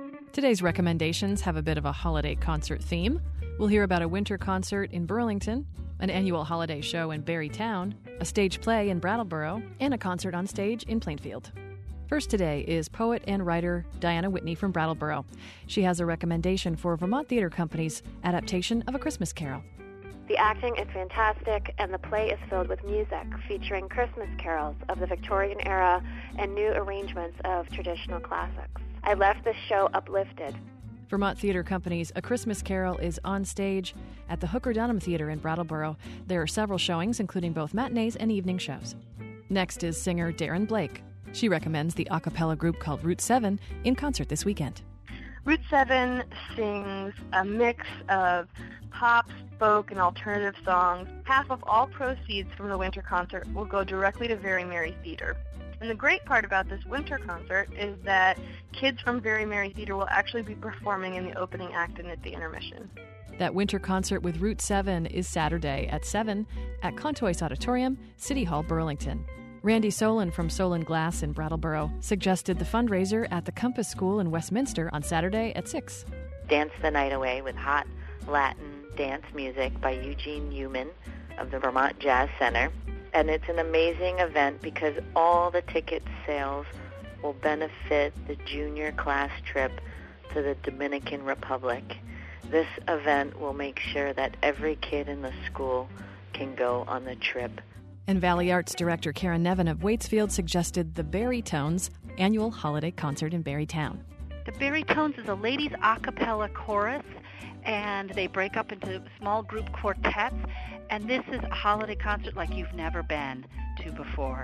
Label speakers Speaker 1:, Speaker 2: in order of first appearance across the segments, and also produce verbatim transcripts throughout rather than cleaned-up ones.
Speaker 1: Today's recommendations have a bit of a holiday concert theme. We'll hear about a winter concert in Burlington, an annual holiday show in Barrytown, a stage play in Brattleboro, and a concert on stage in Plainfield. First today is poet and writer Diana Whitney from Brattleboro. She has a recommendation for Vermont Theatre Company's adaptation of A Christmas Carol.
Speaker 2: The acting is fantastic, and the play is filled with music featuring Christmas carols of the Victorian era and new arrangements of traditional classics. I left this show uplifted.
Speaker 1: Vermont Theatre Company's A Christmas Carol is on stage at the Hooker Dunham Theatre in Brattleboro. There are several showings, including both matinees and evening shows. Next is singer Darren Blake. She recommends the a cappella group called Route seven in concert this weekend.
Speaker 3: Route seven sings a mix of pop, folk, and alternative songs. Half of all proceeds from the winter concert will go directly to Very Merry Theatre. And the great part about this winter concert is that kids from Very Merry Theatre will actually be performing in the opening act and at the intermission.
Speaker 1: That winter concert with Route seven is Saturday at seven at Contois Auditorium, City Hall, Burlington. Randy Solon from Solon Glass in Brattleboro suggested the fundraiser at the Compass School in Westminster on Saturday at six.
Speaker 4: Dance the Night Away with hot Latin dance music by Eugene Newman of the Vermont Jazz Center. And it's an amazing event because all the ticket sales will benefit the junior class trip to the Dominican Republic. This event will make sure that every kid in the school can go on the trip.
Speaker 1: And Valley Arts Director Karen Nevin of Waitsfield suggested the Barrytones annual holiday concert in Barrytown.
Speaker 5: The Barrytones is a ladies a cappella chorus, and they break up into small group quartets, and this is a holiday concert like you've never been to before.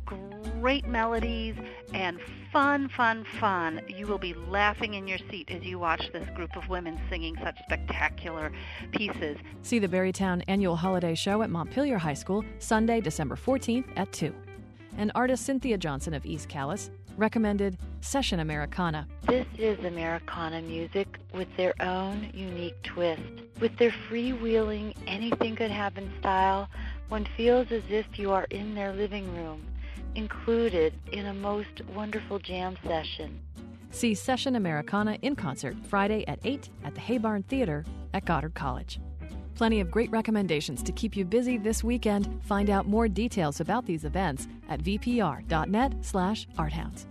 Speaker 5: Great melodies and fun, fun, fun. You will be laughing in your seat as you watch this group of women singing such spectacular pieces.
Speaker 1: See the Barrytown Annual Holiday Show at Montpelier High School, Sunday, December fourteenth at two. And artist Cynthia Johnson of East Calais recommended Session Americana.
Speaker 4: This is Americana music with their own unique twist. With their freewheeling, anything-could-happen style, one feels as if you are in their living room, included in a most wonderful jam session.
Speaker 1: See Session Americana in concert Friday at eight at the Haybarn Theatre at Goddard College. Plenty of great recommendations to keep you busy this weekend. Find out more details about these events at vpr.net slash arthounds.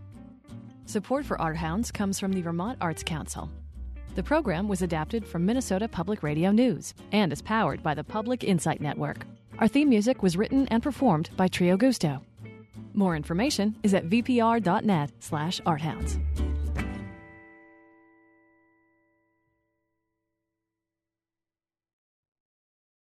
Speaker 1: Support for Art Hounds comes from the Vermont Arts Council. The program was adapted from Minnesota Public Radio News and is powered by the Public Insight Network. Our theme music was written and performed by Trio Gusto. More information is at vpr.net slash arthounds.